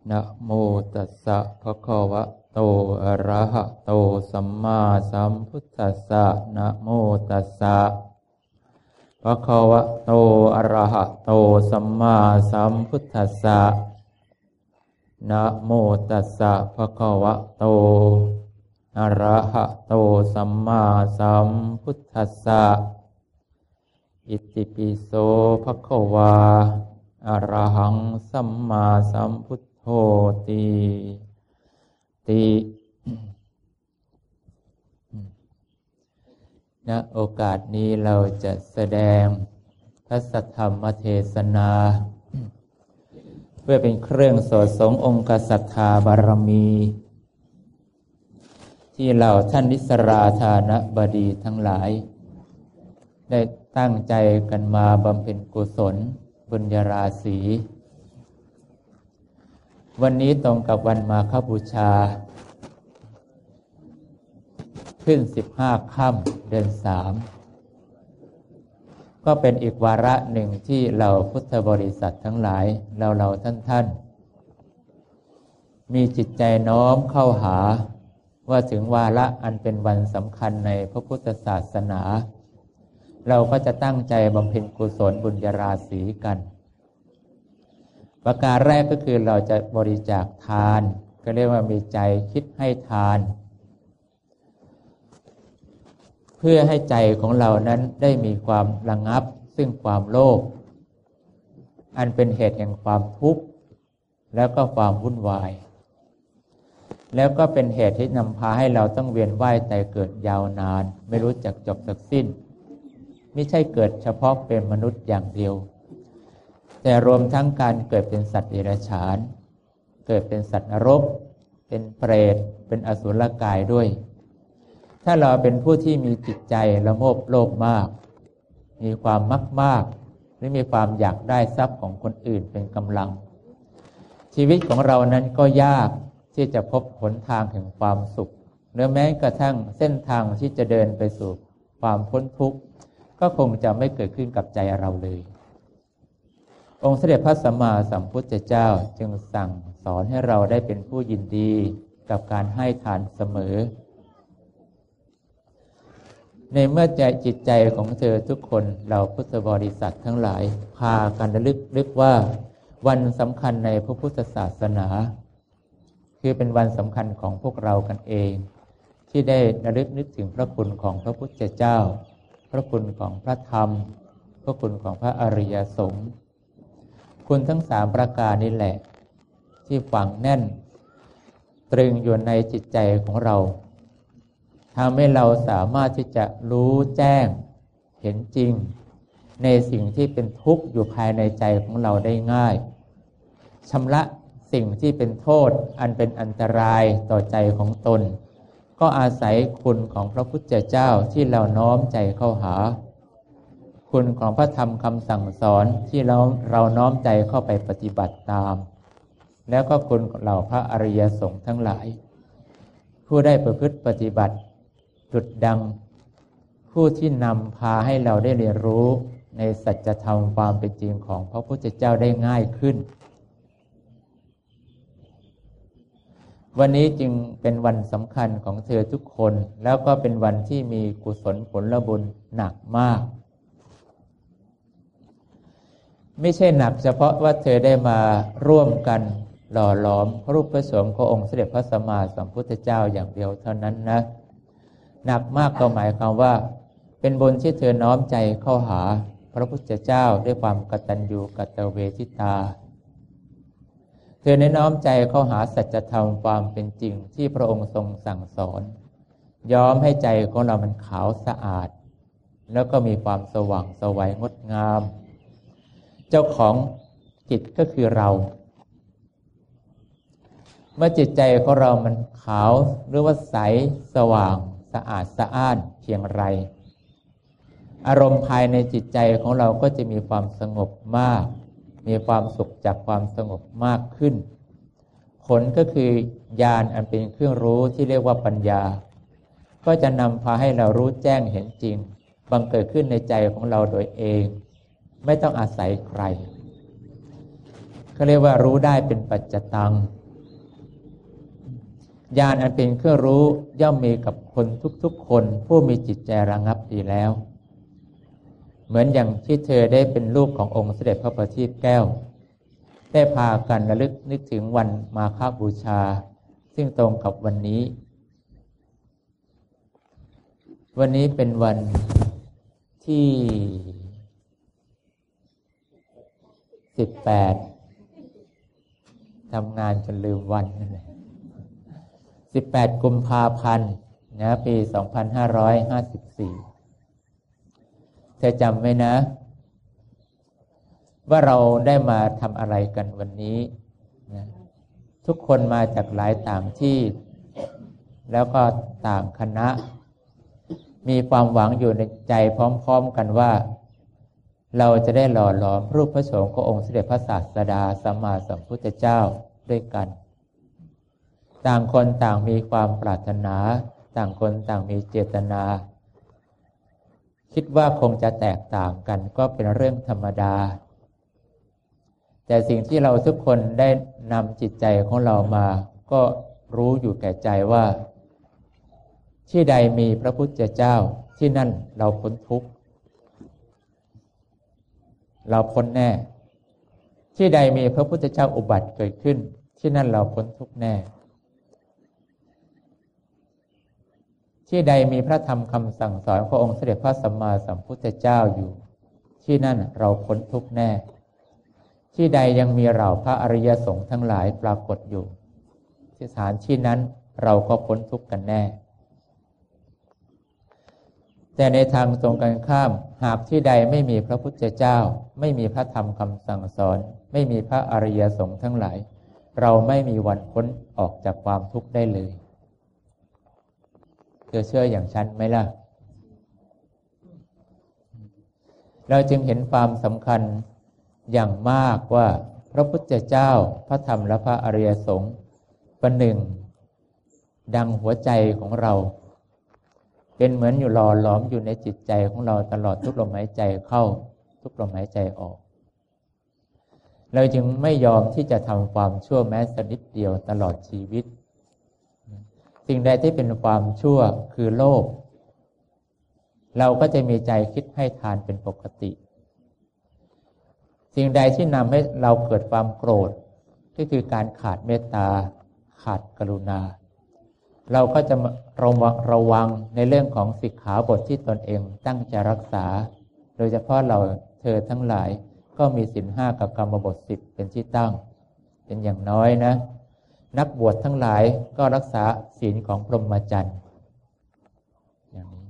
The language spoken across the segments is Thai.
นะโมตัสสะภะคะวะโตอะระหะโตสัมมาสัมพุทธัสสะนะโมตัสสะภะคะวะโตอะระหะโตสัมมาสัมพุทธัสสะนะโมตัสสะภะคะวะโตอะระหะโตสัมมาสัมพุทธัสสะอิติปิโสภะคะวาอะระหังสัมมาสัมพุทโธติณโอกาสนี้เราจะแสดงพระสัทธรรมเทศนาเพื่อเป็นเครื่องสอดส่ององค์ศรัทธาบารมีที่เหล่าท่านนิสราธานบดีทั้งหลายได้ตั้งใจกันมาบำเพ็ญกุศลบุญญาราศีวันนี้ตรงกับวันมาฆบูชาขึ้น15 ค่ำเดือน3ก็เป็นอีกวาระหนึ่งที่เราพุทธบริษัททั้งหลายเราท่านมีจิตใจน้อมเข้าหาว่าถึงวาระอันเป็นวันสำคัญในพระพุทธศาสนาเราก็จะตั้งใจบำเพ็ญกุศลบุญญาราศีกันประการแรกก็คือเราจะบริจาคทานก็เรียกว่ามีใจคิดให้ทานเพื่อให้ใจของเรานั้นได้มีความระงับซึ่งความโลภอันเป็นเหตุแห่งความทุกข์แล้วก็ความวุ่นวายแล้วก็เป็นเหตุที่นำพาให้เราต้องเวียนว่ายตายเกิดยาวนานไม่รู้จักจบจักสิ้นไม่ใช่เกิดเฉพาะเป็นมนุษย์อย่างเดียวแต่รวมทั้งการเกิดเป็นสัตว์เดรัจฉานเกิดเป็นสัตว์นรกเป็นเปรตเป็นอสุรกายด้วยถ้าเราเป็นผู้ที่มีจิตใจละโมบโลภมากมีความมากหรือมีความอยากได้ทรัพย์ของคนอื่นเป็นกำลังชีวิตของเรานั้นก็ยากที่จะพบหนทางแห่งความสุขหรือแม้กระทั่งเส้นทางที่จะเดินไปสู่ความพ้นทุกข์ก็คงจะไม่เกิดขึ้นกับใจเราเลยองค์เสด็จพระสัมมาสัมพุทธเจ้าจึงสั่งสอนให้เราได้เป็นผู้ยินดีกับการให้ทานเสมอในเมื่อใจจิตใจของเธอทุกคนเราพุทธบริษัททั้งหลายพากันระลึกว่าวันสำคัญในพระพุทธศาสนาคือเป็นวันสำคัญของพวกเรากันเองที่ได้ระลึกนึกถึงพระคุณของพระพุทธเจ้าพระคุณของพระธรรมพระคุณของพระอริยสงฆ์คุณทั้ง3ประการนี้แหละที่ฝังแน่นตรึงอยู่ในจิตใจของเราทำให้เราสามารถที่จะรู้แจ้งเห็นจริงในสิ่งที่เป็นทุกข์อยู่ภายในใจของเราได้ง่ายชำระสิ่งที่เป็นโทษอันเป็นอันตรายต่อใจของตนก็อาศัยคุณของพระพุทธเจ้าที่เราน้อมใจเข้าหาคุณของพระธรรมคำสั่งสอนที่เราน้อมใจเข้าไปปฏิบัติตามแล้วก็คุณของเราพระอริยสงฆ์ทั้งหลายผู้ได้ประพฤติปฏิบัติจุดดังผู้ที่นำพาให้เราได้เรียนรู้ในสัจธรรมความเป็นจริงของพระพุทธเจ้าได้ง่ายขึ้นวันนี้จึงเป็นวันสำคัญของเธอทุกคนแล้วก็เป็นวันที่มีกุศลผลบุญหนักมากไม่ใช่หนักเฉพาะว่าเธอได้มาร่วมกันหล่อหลอมพระรูปพระสงฆ์ขององค์เสด็จพระสัมมาสัมพุทธเจ้าอย่างเดียวเท่านั้นนะหนักมากก็หมายความว่าเป็นบุญที่เธอน้อมใจเข้าหาพระพุทธเจ้าด้วยความกตัญญูกตเวทิตาเธอได้น้อมใจเข้าหาสัจธรรมความเป็นจริงที่พระองค์ทรงสั่งสอนย้อมให้ใจของเรามันขาวสะอาดแล้วก็มีความสว่างไสวงดงามเจ้าของจิตก็คือเราเมื่อจิตใจของเรามันขาวหรือว่าใสสว่างสะอาดสะอ้านเพียงไรอารมณ์ภายในจิตใจของเราก็จะมีความสงบมากมีความสุขจากความสงบมากขึ้นผลก็คือญาณอันเป็นเครื่องรู้ที่เรียกว่าปัญญาก็จะนำพาให้เรารู้แจ้งเห็นจริงบังเกิดขึ้นในใจของเราโดยเองไม่ต้องอาศัยใครเขาเรียกว่ารู้ได้เป็นปัจจตังญาณอันเป็นเครื่องรู้ย่อมมีกับคนทุกๆคนผู้มีจิตใจระงับดีแล้วเหมือนอย่างที่เธอได้เป็นลูกขององค์เสด็จพระประทีปแก้วได้พากันระลึกนึกถึงวันมาฆบูชาซึ่งตรงกับวันนี้เป็นวันที่18ทำงานจนลืมวันนั่นแหละ18กุมภาพันธ์นะปี2554เธอจำไว้นะว่าเราได้มาทำอะไรกันวันนี้นะทุกคนมาจากหลายต่างที่แล้วก็ต่างคณะมีความหวังอยู่ในใจพร้อมๆกันว่าเราจะได้หล่อหลอมรูปพระโฉมขององค์สมเด็จพระศาสดาสัมมาสัมพุทธเจ้าด้วยกันต่างคนต่างมีความปรารถนาต่างคนต่างมีเจตนาคิดว่าคงจะแตกต่างกันก็เป็นเรื่องธรรมดาแต่สิ่งที่เราทุกคนได้นำจิตใจของเรามาก็รู้อยู่แก่ใจว่าที่ใดมีพระพุทธเจ้าที่นั่นเราพ้นทุกข์เราพ้นแน่ที่ใดมีพระพุทธเจ้าอุบัติเกิดขึ้นที่นั่นเราพ้นทุกข์แน่ที่ใดมีพระธรรมคำสั่งสอนขององค์เสด็จพระสัมมาสัมพุทธเจ้าอยู่ที่นั่นเราพ้นทุกข์แน่ที่ใดยังมีเหล่าพระอริยสงฆ์ทั้งหลายปรากฏอยู่ที่สถานที่นั้นเราก็พ้นทุกข์กันแน่แต่ในทางตรงกันข้ามหากที่ใดไม่มีพระพุทธเจ้าไม่มีพระธรรมคำสั่งสอนไม่มีพระอริยสงฆ์ทั้งหลายเราไม่มีวันพ้นออกจากความทุกข์ได้เลยเธอเชื่ออย่างฉันไหมล่ะเราจึงเห็นความสำคัญอย่างมากว่าพระพุทธเจ้าพระธรรมและพระอริยสงฆ์ประหนึ่งดังหัวใจของเราเป็นเหมือนอยู่หล่อหลอมอยู่ในจิตใจของเราตลอดทุกลมหายใจเข้าทุกลมหายใจออกเราจึงไม่ยอมที่จะทำความชั่วแม้สักนิดเดียวตลอดชีวิตสิ่งใดที่เป็นความชั่วคือโลภเราก็จะมีใจคิดให้ทานเป็นปกติสิ่งใดที่นำให้เราเกิดความโกรธก็คือการขาดเมตตาขาดกรุณาเราก็จะระวังในเรื่องของสิกขาบทที่ตนเองตั้งใจรักษาโดยเฉพาะเราเธอทั้งหลายก็มีศีล 5กับกรรมบท10เป็นที่ตั้งเป็นอย่างน้อยนะนักบวชทั้งหลายก็รักษาศีลของพรหมจรรย์อย่างนี้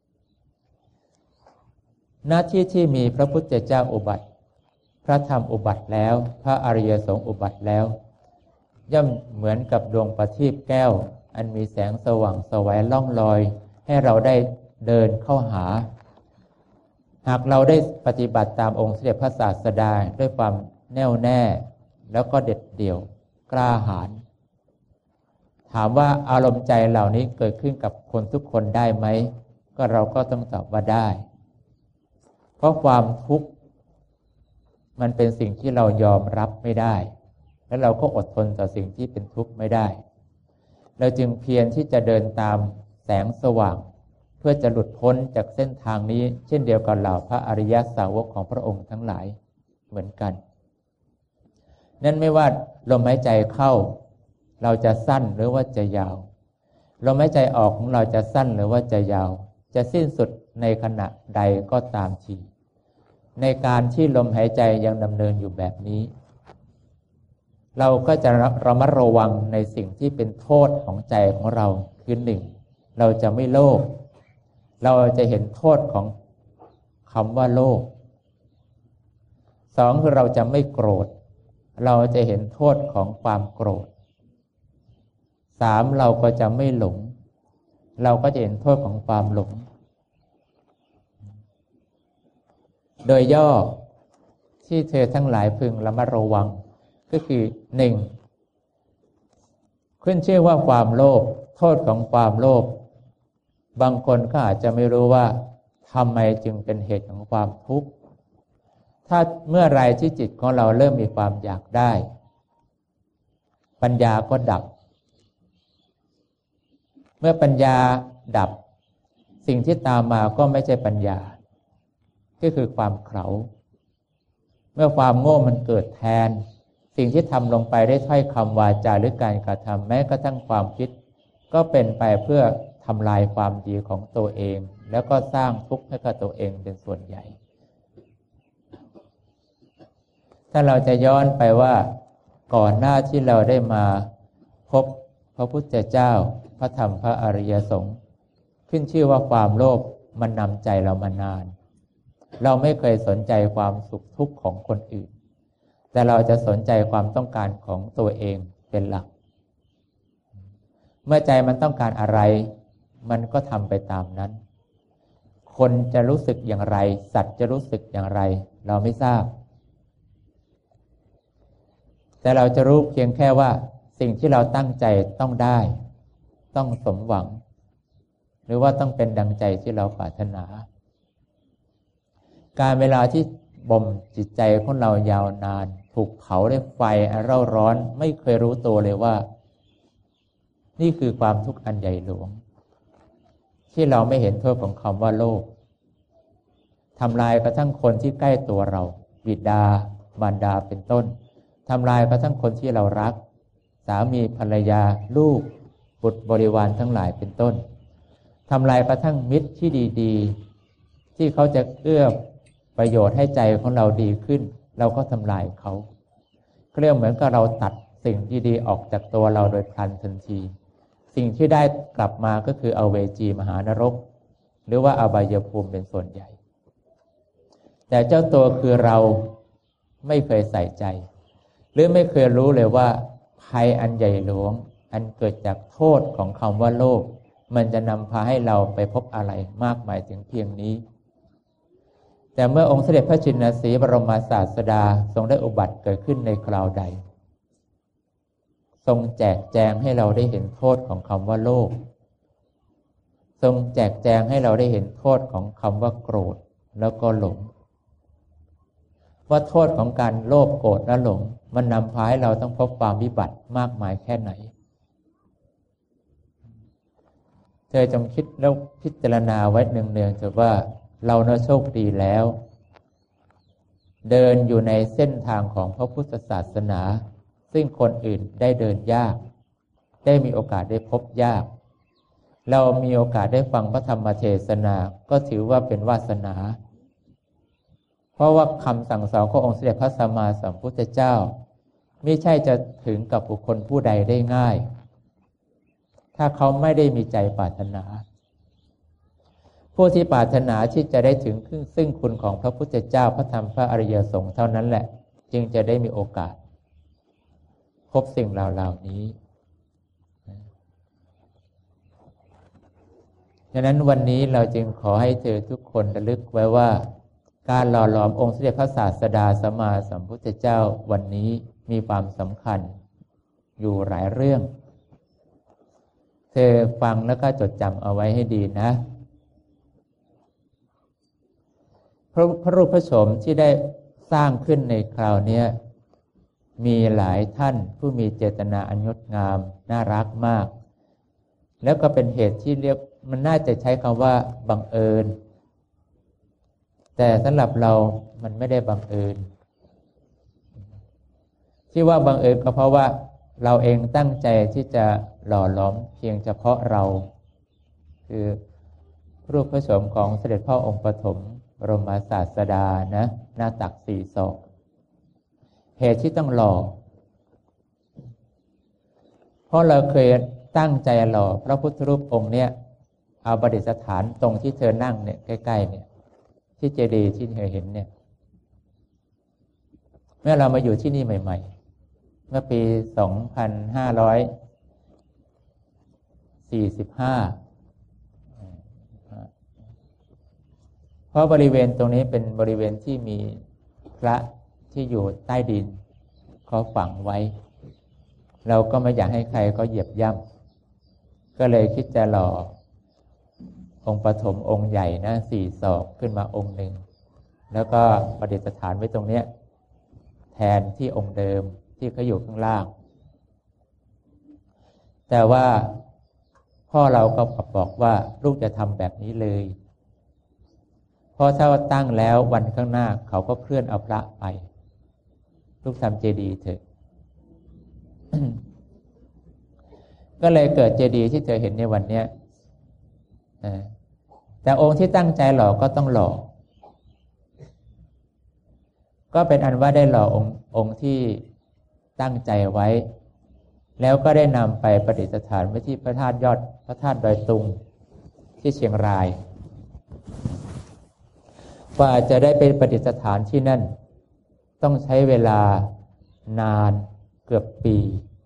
หน้าที่ที่มีพระพุทธเจ้าอุบัติพระธรรมอุบัติแล้วพระอริยสงฆ์อุบัติแล้วย่อมเหมือนกับดวงประทีปแก้วอันมีแสงสว่างไสวล่องลอยให้เราได้เดินเข้าหาหากเราได้ปฏิบัติตามองค์สมเด็จพระศาสดาด้วยความแน่วแน่แล้วก็เด็ดเดี่ยวกล้าหาญถามว่าอารมณ์ใจเหล่านี้เกิดขึ้นกับคนทุกคนได้ไหมก็เราก็ต้องตอบว่าได้เพราะความทุกข์มันเป็นสิ่งที่เรายอมรับไม่ได้และเราก็อดทนต่อสิ่งที่เป็นทุกข์ไม่ได้เราจึงเพียรที่จะเดินตามแสงสว่างเพื่อจะหลุดพ้นจากเส้นทางนี้เช่นเดียวกับเหล่าพระอริยสาวกของพระองค์ทั้งหลายเหมือนกันนั่นไม่ว่าลมหายใจเข้าเราจะสั้นหรือว่าจะยาวลมหายใจออกของเราจะสั้นหรือว่าจะยาวจะสิ้นสุดในขณะใดก็ตามทีในการที่ลมหายใจยังดำเนินอยู่แบบนี้เราก็จะระมัดระวังในสิ่งที่เป็นโทษของใจของเราคือหนึ่งเราจะไม่โลภเราจะเห็นโทษของคำว่าโลภสองคือเราจะไม่โกรธเราจะเห็นโทษของความโกรธสามเราก็จะไม่หลงเราก็จะเห็นโทษของความหลงโดยย่อที่เธอทั้งหลายพึงระมัดระวังก็คือหนึ่งขึ้นชื่อว่าความโลภโทษของความโลภบางคนก็อาจจะไม่รู้ว่าทำไมจึงเป็นเหตุของความทุกข์ถ้าเมื่อไรที่จิตของเราเริ่มมีความอยากได้ปัญญาก็ดับเมื่อปัญญาดับสิ่งที่ตามมาก็ไม่ใช่ปัญญาก็คือความเขลาเมื่อความโง่มันเกิดแทนสิ่งที่ทำลงไปได้ถ้อยคำวาจาหรือการกระทำแม้กระทั่งความคิดก็เป็นไปเพื่อทำลายความดีของตัวเองแล้วก็สร้างทุกข์ให้กับตัวเองเป็นส่วนใหญ่ถ้าเราจะย้อนไปว่าก่อนหน้าที่เราได้มาพบพระพุทธเจ้าพระธรรมพระอริยสงฆ์ขึ้นชื่อว่าความโลภมันนำใจเรามานานเราไม่เคยสนใจความสุขทุกข์ของคนอื่นแต่เราจะสนใจความต้องการของตัวเองเป็นหลักเมื่อใจมันต้องการอะไรมันก็ทำไปตามนั้นคนจะรู้สึกอย่างไรสัตว์จะรู้สึกอย่างไรเราไม่ทราบแต่เราจะรู้เพียงแค่ว่าสิ่งที่เราตั้งใจต้องได้ต้องสมหวังหรือว่าต้องเป็นดังใจที่เราปรารถนาการเวลาที่บ่มจิตใจของเรายาวนานถูกเผาด้วยไฟเร่าร้อนไม่เคยรู้ตัวเลยว่านี่คือความทุกข์อันใหญ่หลวงที่เราไม่เห็นโทษของคำว่าโลภทำลายกระทั่งคนที่ใกล้ตัวเราบิดามารดาเป็นต้นทำลายกระทั่งคนที่เรารักสามีภรรยาลูกบุตรบริวารทั้งหลายเป็นต้นทำลายกระทั่งมิตรที่ดีๆที่เขาจะเอื้อประโยชน์ให้ใจของเราดีขึ้นเราก็ทำลายเขาเรียกเหมือนกับเราตัดสิ่งดีๆออกจากตัวเราโดยพลันทันทีสิ่งที่ได้กลับมาก็คืออเวจีมหานรกหรือว่าอบายภูมิเป็นส่วนใหญ่แต่เจ้าตัวคือเราไม่เคยใส่ใจหรือไม่เคยรู้เลยว่าภัยอันใหญ่หลวงอันเกิดจากโทษของคำว่าโลภมันจะนำพาให้เราไปพบอะไรมากมายถึงเพียงนี้แต่เมื่อองค์เสด็จพระชินสีห์บรมศาสดาทรงได้อุบัติเกิดขึ้นในคราวใดทรงแจกแจงให้เราได้เห็นโทษของคำว่าโลภทรงแจกแจงให้เราได้เห็นโทษของคำว่าโกรธแล้วก็หลงว่าโทษของการโลภโกรธและหลงมันนำพาให้เราต้องพบความวิบัติมากมายแค่ไหนเธอจงคิดแล้วพิจารณาไว้เนืองๆเถอะว่าเราน่าโชคดีแล้วเดินอยู่ในเส้นทางของพระพุทธศาสนาซึ่งคนอื่นได้เดินยากได้มีโอกาสได้พบยากเรามีโอกาสได้ฟังพระธรรมเทศนาก็ถือว่าเป็นวาสนาเพราะว่าคำสั่งสอนขององค์สมเด็จพระสัมมาสัมพุทธเจ้าไม่ใช่จะถึงกับบุคคลผู้ใดได้ง่ายถ้าเขาไม่ได้มีใจปรารถนาผู้ที่ปรารถนาที่จะได้ถึงซึ่งคุณของพระพุทธเจ้าพระธรรมพระอริยสงฆ์เท่านั้นแหละจึงจะได้มีโอกาสพบสิ่งเหล่านี้ดังนั้นวันนี้เราจึงขอให้เธอทุกคนระลึกไว้ว่าการหล่อหลอมองค์สมเด็จพระศาสดาสัมมาสัมพุทธเจ้าวันนี้มีความสำคัญอยู่หลายเรื่องเธอฟังแล้วก็จดจำเอาไว้ให้ดีนะพระรูปพระโฉมที่ได้สร้างขึ้นในคราวนี้มีหลายท่านผู้มีเจตนาอันงดงามน่ารักมากแล้วก็เป็นเหตุที่เรียกมันน่าจะใช้คำว่าบังเอิญแต่สำหรับเรามันไม่ได้บังเอิญที่ว่าบังเอิญก็เพราะว่าเราเองตั้งใจที่จะหล่อหลอมเพียงเฉพาะเราคือรูปพระโฉมของเสด็จพ่อองค์ปฐมบรมศาสดานะหน้าตัก4 ศอกเหตุที่ต้องหล่อเพราะเราเคยตั้งใจหล่อพระพุทธรูปองค์เนี้ยเอาประดิษฐานตรงที่เธอนั่งเนี่ยใกล้ๆเนี่ยที่เจดีย์ที่เธอเห็นเนี่ยเมื่อเรามาอยู่ที่นี่ใหม่ๆเมื่อปี2545เพราะบริเวณตรงนี้เป็นบริเวณที่มีพระที่อยู่ใต้ดินเขาฝังไว้เราก็ไม่อยากให้ใครเขาเหยียบย่ำก็เลยคิดจะหล่อองค์ปฐมองค์ใหญ่นะ4 ศอกขึ้นมาองค์หนึ่งแล้วก็ประดิษฐานไว้ตรงเนี้ยแทนที่องค์เดิมที่เขาอยู่ข้างล่างแต่ว่าพ่อเราก็บอกว่าลูกจะทำแบบนี้เลยเพราะถ้าตั้งแล้ววันข้างหน้าเขาก็เคลื่อนเอาพระไปลูกทำเจดีย์เถอะ ก็เลยเกิดเจดีย์ที่เธอเห็นในวันนี้แต่องค์ที่ตั้งใจหล่อก็ต้องหล่อก็เป็นอันว่าได้หล่อองค์ที่ตั้งใจไว้แล้วก็ได้นำไปประดิษฐานไว้ที่พระธาตุยอดพระธาตุดอยตุงที่เชียงรายกว่าจะได้เป็นประดิษฐานที่นั่นต้องใช้เวลานานเกือบปี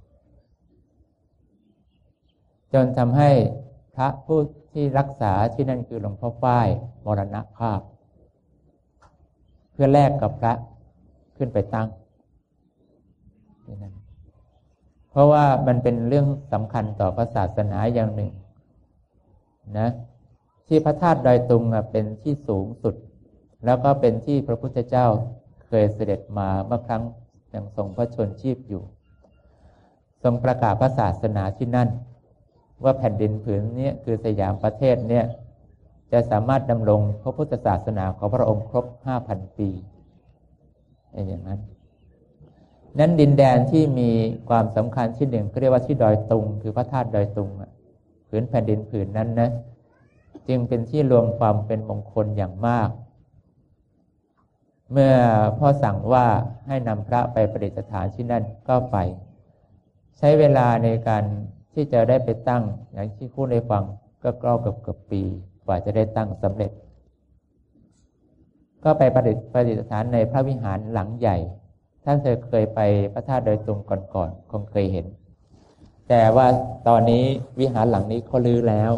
จนทำให้พระผู้ที่รักษาที่นั่นคือหลวงพ่อฝ้ายมรณภาพเพื่อแลกกับพระขึ้นไปตั้งที่นั่นเพราะว่ามันเป็นเรื่องสำคัญต่อพระศาสนาอย่างหนึ่งนะที่พระธาตุดอยตุงเป็นที่สูงสุดแล้วก็เป็นที่พระพุทธเจ้าเคยเสด็จมาเมื่อครั้งยังทรงพระชนชีพอยู่ทรงประกาศพระศาสนาที่นั่นว่าแผ่นดินผืนนี้คือสยามประเทศเนี่ยจะสามารถดำรงพระพุทธศาสนาของพระองค์ครบ 5,000 ปีอย่างนั้นดินแดนที่มีความสำคัญที่หนึ่งก็เรียกว่าที่ดอยตุงคือพระธาตุดอยตุงผืนแผ่นดินผืนนั้นนะจึงเป็นที่รวมความเป็นมงคลอย่างมากเมื่อพ่อสั่งว่าให้นำพระไปประดิษฐานที่นั่นก็ไปใช้เวลาในการที่จะได้ไปตั้งอย่างที่พูดให้ฟังก็เกือบปีกว่าจะได้ตั้งสำเร็จก็ไปประดิษฐานในพระวิหารหลังใหญ่ท่านเคยไปพระธาตุดอยตุงก่อนคงเคยเห็นแต่ว่าตอนนี้วิหารหลังนี้เขารื้อแล้ว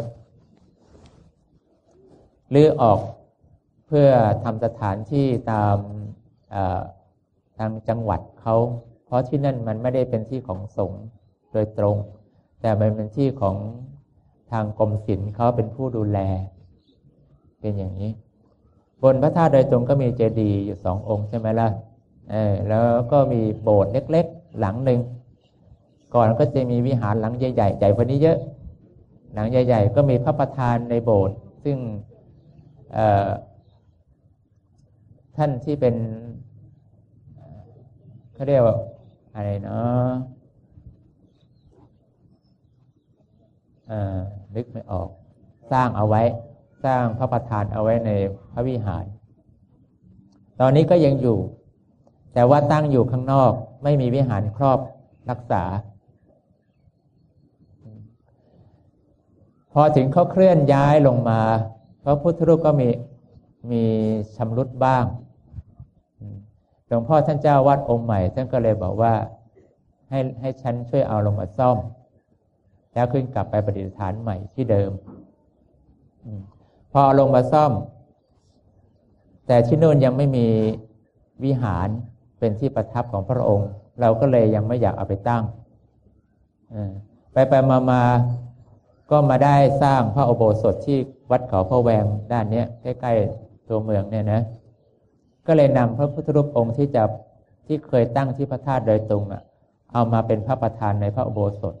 รื้อออกเพื่อทำสถานที่ตามทางจังหวัดเขาเพราะที่นั่นมันไม่ได้เป็นที่ของสงฆ์โดยตรงแต่มันเป็นที่ของทางกรมศิลป์เขาเป็นผู้ดูแลเป็นอย่างนี้บนพระธาตุดอยตุงก็มีเจดีย์อยู่2 องค์ใช่ไหมล่ะแล้วก็มีโบสถ์เล็กๆหลังหนึ่งก่อนก็จะมีวิหารหลังใหญ่ๆใหญ่กว่านี้เยอะหลังใหญ่ๆก็มีพระประธานในโบสถ์ซึ่งท่านที่เป็นเขาเรียกว่าอะไรเนาะนึกไม่ออกสร้างเอาไว้สร้างพระประธานเอาไว้ในพระวิหารตอนนี้ก็ยังอยู่แต่ว่าตั้งอยู่ข้างนอกไม่มีวิหารครอบรักษาพอถึงเขาเคลื่อนย้ายลงมาพระพุทธรูปก็มีชำรุดบ้างหลวงพ่อท่านเจ้าวัดองค์ใหม่ท่านก็เลยบอกว่าให้ฉันช่วยเอาลงมาซ่อมแล้วขึ้นกลับไปประดิษฐานใหม่ที่เดิมพอลงมาซ่อมแต่ที่นู่นยังไม่มีวิหารเป็นที่ประทับของพระองค์เราก็เลยยังไม่อยากเอาไปตั้งไปมาก็มาได้สร้างพระอุโบสถที่วัดเขาพระแวงด้านนี้ใกล้ๆตัวเมืองเนี่ยนะก็เลยนำพระพุทธรูปองค์ที่เคยตั้งที่พระธาตุดอยตุงเอามาเป็นพระประธานในพระอุโบสถ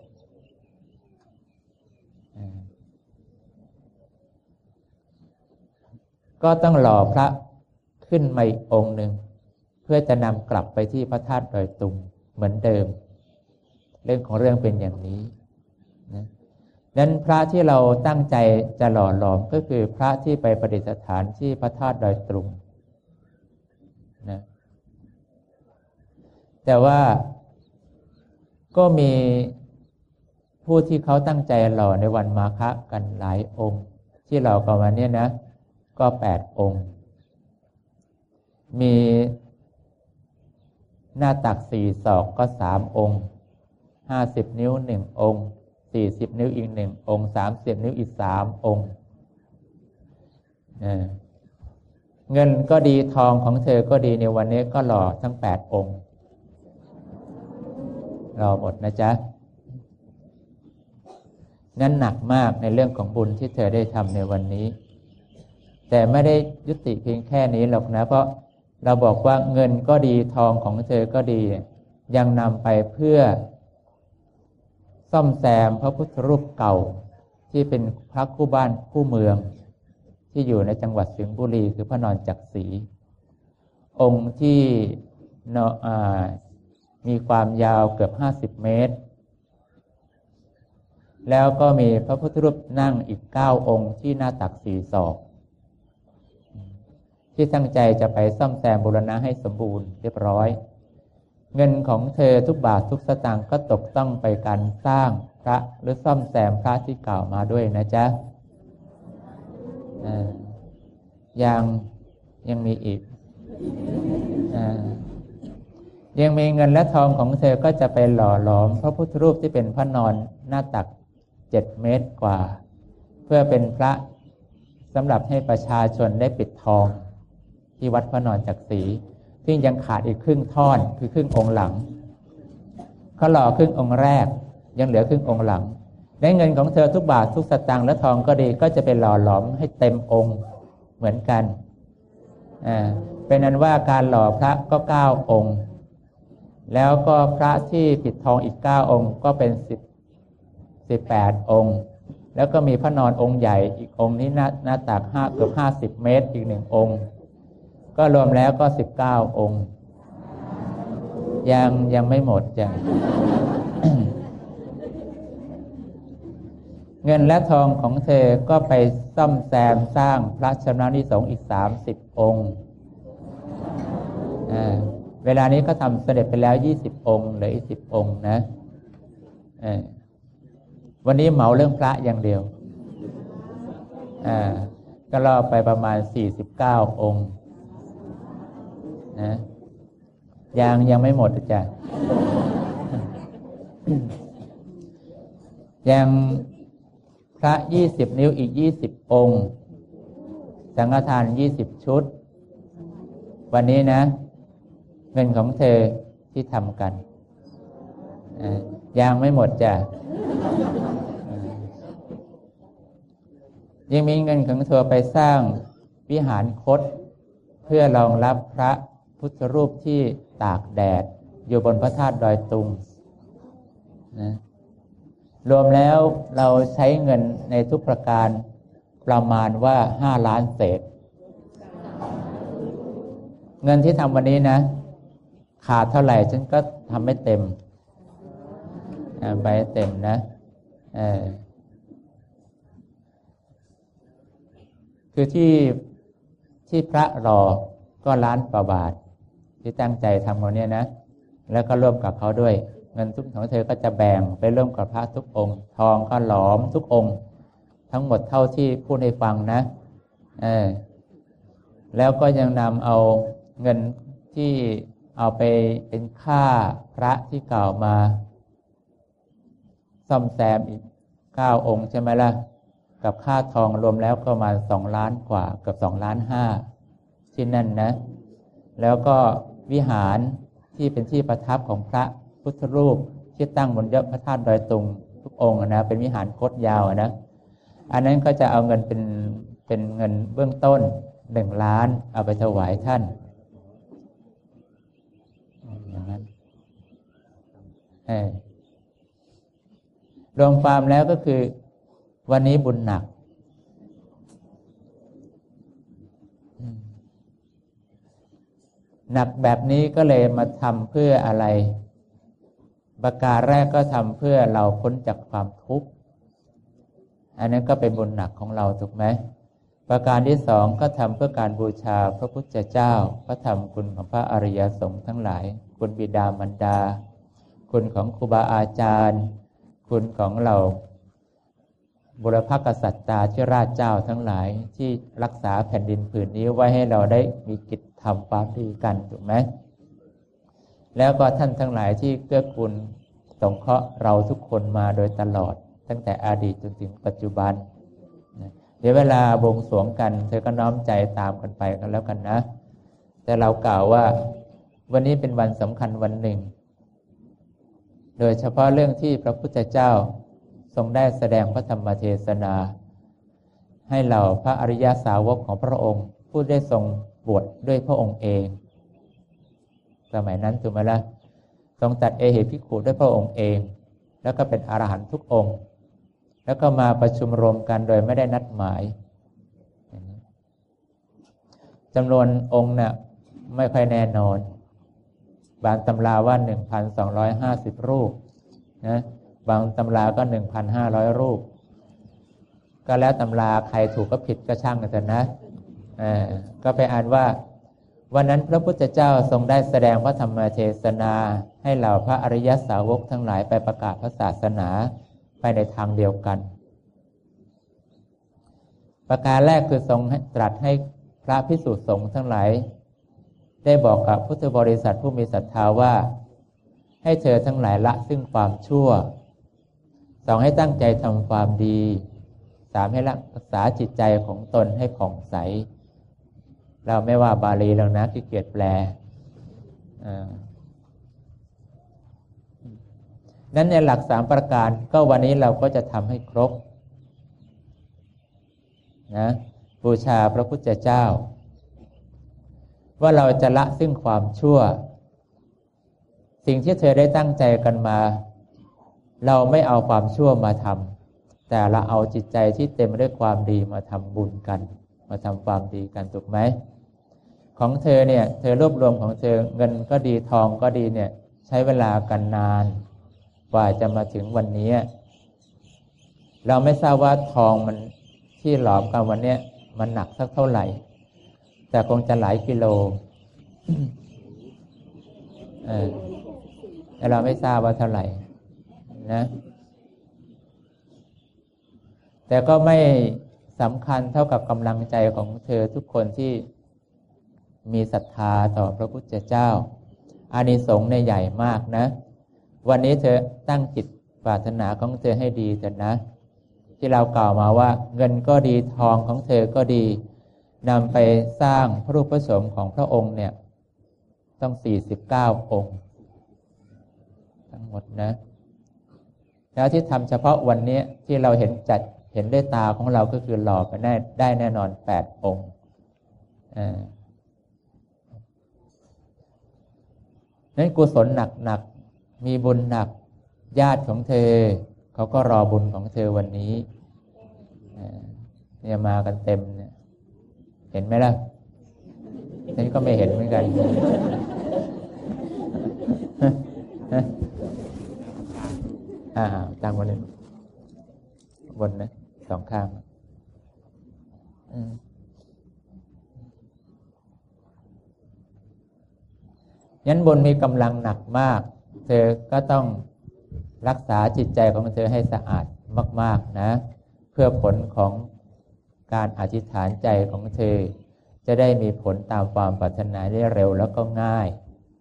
ก็ต้องหล่อพระขึ้นมาอีกองค์หนึ่งเพื่อจะนำกลับไปที่พระธาตุดอยตุงเหมือนเดิมเรื่องของเรื่องเป็นอย่างนี้นะนั้นพระที่เราตั้งใจจะหล่อหลอมก็คือพระที่ไปประดิษฐานที่พระธาตุดอยตุงนะแต่ว่าก็มีผู้ที่เขาตั้งใจหล่อในวันมาฆะกันหลายองค์ที่หล่อกันมาเนี่ยนะก็8 องค์มีหน้าตัก4 ศอกก็3 องค์50 นิ้ว1 องค์40 นิ้วอีก1 องค์30 นิ้วอีก3 องค์เงินก็ดีทองของเธอก็ดีในวันนี้ก็หล่อทั้ง8 องค์หล่อหมดนะจ๊ะนั่นหนักมากในเรื่องของบุญที่เธอได้ทำในวันนี้แต่ไม่ได้ยุติเพียงแค่นี้หรอกนะเพราะเราบอกว่าเงินก็ดีทองของเธอก็ดียังนำไปเพื่อซ่อมแซมพระพุทธรูปเก่าที่เป็นพระคู่บ้านคู่เมืองที่อยู่ในจังหวัดสิงห์บุรีคือพระนอนจักรีองค์ที่มีความยาวเกือบ50 เมตรแล้วก็มีพระพุทธรูปนั่งอีก9 องค์ที่หน้าตัก4 ศอกที่ตั้งใจจะไปซ่อมแซมบูรณะให้สมบูรณ์เรียบร้อยเงินของเธอทุกบาททุกสตางค์ก็ตกต้องไปการสร้างพระหรือซ่อมแซมพระที่กล่าวมาด้วยนะจ๊ะยังมีอีกยังมีเงินและทองของเธอก็จะไปหล่อหลอมพระพุทธรูปที่เป็นพระนอนหน้าตัก7 เมตรกว่าเพื่อเป็นพระสำหรับให้ประชาชนได้ปิดทองที่วัดพระนอนจักรีซึ่งยังขาดอีกครึ่งท่อนคือครึ่งองค์หลังเขาหล่อครึ่งองค์แรกยังเหลือครึ่งองค์หลังและเงินของเธอทุกบาททุกสตางค์และทองก็ดีก็จะไปหล่อหลอมให้เต็มองค์เหมือนกันเป็นนั้นว่าการหล่อพระก็9 องค์แล้วก็พระที่ปิดทองอีก9 องค์ก็เป็น18 องค์แล้วก็มีพระนอนองค์ใหญ่อีกองค์นี้หน้าตักเกือบ50 เมตรอีก1 องค์ก็รวมแล้วก็19 องค์ยังไม่หมดจ้ะ เงินและทองของเธอก็ไปซ่อมแซมสร้างพระชำนาญนิสงฆ์อีก30 องค์เวลานี้ก็ทำเสร็จไปแล้ว20 องค์เหลืออีก10 องค์นะวันนี้เหมาเรื่องพระอย่างเดียวก็รอไปประมาณ49 องค์นะยังไม่หมดจ้ะ ยังพระ20 นิ้วอีก20 องค์สังฆทาน20 ชุดวันนี้นะเงินของเธอที่ทำกันยังไม่หมดจ้ะยังมีเงินของเธอไปสร้างวิหารคตเพื่อรองรับพระพุทธรูปที่ตากแดดอยู่บนพระธาตุดอยตุงนะรวมแล้วเราใช้เงินในทุกประการประมาณว่า5 ล้านเศษเงินที่ทำวันนี้นะขาดเท่าไหร่ฉันก็ทำไม่เต็มไปเต็มนะคือที่พระรอก็1 ล้านกว่าบาทที่ตั้งใจทำวันนี้นะแล้วก็ร่วมกับเขาด้วยเงินทุกของเธอก็จะแบ่งไปร่วมกับพระทุกองค์ทองก็หลอมทุกองค์ทั้งหมดเท่าที่พูดให้ฟังนะแล้วก็ยังนำเอาเงินที่เอาไปเป็นค่าพระที่กล่าวมาซ่อมแซมอีก9 องค์ใช่ไหมล่ะกับค่าทองรวมแล้วก็ประมาณ2 ล้านกว่าเกือบ2 ล้าน5ที่นั่นนะแล้วก็วิหารที่เป็นที่ประทับของพระพุทธรูปที่ตั้งบนยอดพระธาตุดอยตุงทุกองค์นะเป็นวิหารคดยาวนะอันนั้นก็จะเอาเงินเป็นเงินเบื้องต้น1 ล้านเอาไปถวายท่านอย่างนั้นรวมความแล้วก็คือวันนี้บุญหนักแบบนี้ก็เลยมาทำเพื่ออะไรประการแรกก็ทำเพื่อเราพ้นจากความทุกข์อันนั้นก็เป็นบุญหนักของเราถูกไหมประการที่2ก็ทำเพื่อการบูชาพระพุทธเจ้าพระธรรมคุณของพระอริยสงฆ์ทั้งหลายคุณบิดามารดาคุณของครูบาอาจารย์คุณของเราบุรพกษัตริย์ที่ราชเจ้าทั้งหลายที่รักษาแผ่นดินผืนนี้ไว้ให้เราได้มีกิจทำความดีกันถูกไหมแล้วก็ท่านทั้งหลายที่เกื้อกูลสงเคราะห์เราทุกคนมาโดยตลอดตั้งแต่อดีตจนถึงปัจจุบันเดี๋ยวเวลาบวงสรวงกันเธอก็น้อมใจตามกันไปกันแล้วกันนะแต่เรากล่าวว่าวันนี้เป็นวันสำคัญวันหนึ่งโดยเฉพาะเรื่องที่พระพุทธเจ้าทรงได้แสดงพระธรรมเทศนาให้เหล่าพระอริยสาวกของพระองค์ผู้ได้ทรงบวชด้วยพระองค์เองสมัยนั้นถูกไหมล่ะทรงตัดเอหิภิกขุด้วยพระองค์เองแล้วก็เป็นอรหันต์ทุกองค์แล้วก็มาประชุมรวมกันโดยไม่ได้นัดหมายจำนวนองค์เนี่ยไม่ค่อยแน่นอนบางตำราว่า 1,250 รูปนะบางตำราก็ 1,500 รูปก็แล้วตำราใครถูกก็ผิดก็ช่างกันเถอะนะก็ไปอ่านว่าวันนั้นพระพุทธเจ้าทรงได้แสดงพระธรรมเทศนาให้เหล่าพระอริยสาวกทั้งหลายไปประกาศพระศาสนาไปในทางเดียวกันประการแรกคือทรงตรัสให้พระภิกษุสงฆ์ทั้งหลายได้บอกกับพุทธบริษัทผู้มีศรัทธาว่าให้เธอทั้งหลายละซึ่งความชั่วสองให้ตั้งใจทำความดีสามให้รักษาจิตใจของตนให้ผ่องใสเราไม่ว่าบาลีแล้วนะขี้เกียจแปลนั้นในหลัก3ประการก็วันนี้เราก็จะทำให้ครบนะบูชาพระพุทธเจ้าว่าเราจะละซึ่งความชั่วสิ่งที่เธอได้ตั้งใจกันมาเราไม่เอาความชั่วมาทำแต่เราเอาจิตใจที่เต็มด้วยความดีมาทำบุญกันมาทำความดีกันถูกไหมของเธอเนี่ยเธอรวบรวมของเธอเงินก็ดีทองก็ดีเนี่ยใช้เวลากันนานกว่าจะมาถึงวันนี้เราไม่ทราบว่าทองมันที่หลอมกันวันนี้มันหนักสักเท่าไหร่แต่คงจะหลายกิโลแต่เราไม่ทราบว่าเท่าไหร่นะแต่ก็ไม่สำคัญเท่ากับกำลังใจของเธอทุกคนที่มีศรัทธาต่อพระพุทธเจ้าอานิสงส์ในใหญ่มากนะวันนี้เธอตั้งจิตปรารถนาของเธอให้ดีเถิดนะที่เรากล่าวมาว่าเงินก็ดีทองของเธอก็ดีนำไปสร้างพระรูปพระสมของพระองค์เนี่ยต้อง49องค์ทั้งหมดนะแล้วที่ทำเฉพาะวันนี้ที่เราเห็นด้วยตาของเราก็คือหล่อไปได้แน่นอน8องค์นั้นกุศลหนักมีบุญหนักญาติของเธอเขาก็รอบุญของเธอวันนี้เนี่ยมากันเต็มเนี่ยเห็นไหมล่ะฉันก็ไม่เห็นเหมือนกันตั้งบนนี้บนนะสองข้างยันบุญมีกำลังหนักมากเธอก็ต้องรักษาจิตใจของเธอให้สะอาดมากๆนะเพื่อผลของการอธิษฐานใจของเธอจะได้มีผลตามความปรารถนาได้เร็วแล้วก็ง่าย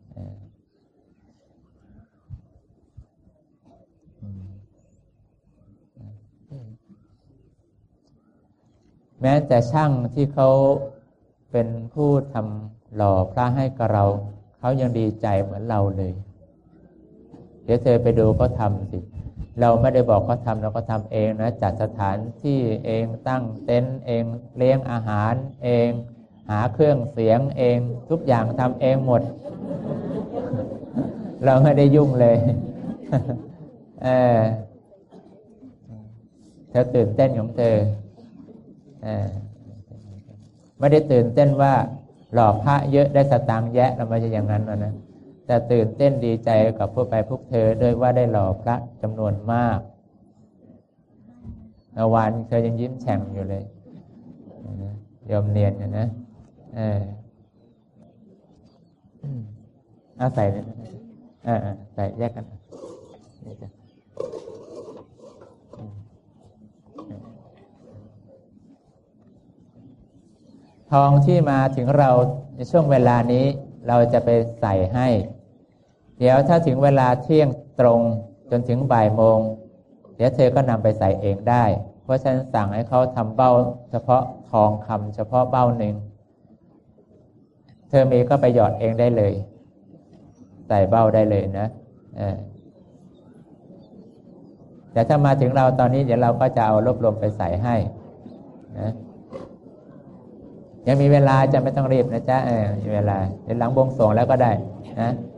แม้แต่ช่างที่เขาเป็นผู้ทำหล่อพระให้กับเราเขายังดีใจเหมือนเราเลยเดี๋ยวเธอไปดูเขาทำสิเราไม่ได้บอกเขาทำเราก็ทำเองนะจัดสถานที่เองตั้งเต็นท์เองเลี้ยงอาหารเองหาเครื่องเสียงเองทุกอย่างทำเองหมดเราไม่ได้ยุ่งเลยเธอตื่นเต้นของเธอไม่ได้ตื่นเต้นว่าหล่อพระเยอะได้สตางค์แยะเราไม่ใช่อย่างนั้นนะแต่ตื่นเต้นดีใจกับพวกเธอด้วยว่าได้หล่อพระจำนวนมากเมื่อวานเธอยังยิ้มแฉ่งอยู่เลยยอมเนียนอยู่นะเอาใส่เลยใส่แยกกันนี่จ้ะทองที่มาถึงเราในช่วงเวลานี้เราจะไปใส่ให้เดี๋ยวถ้าถึงเวลาเที่ยงตรงจนถึงบ่ายโมงเดี๋ยวเธอก็นำไปใส่เองได้เพราะฉันสั่งให้เขาทำเบ้าเฉพาะทองคำเฉพาะเบ้าหนึ่งเธอมีก็ไปหยอดเองได้เลยใส่เบ้าได้เลยนะแต่ถ้ามาถึงเราตอนนี้เดี๋ยวเราก็จะเอารวบรวมไปใส่ให้นะยังมีเวลาจะไม่ต้องรีบนะจ๊ะมีเวลาเดี๋ยวหลังบวงสรวงแล้วก็ได้นะ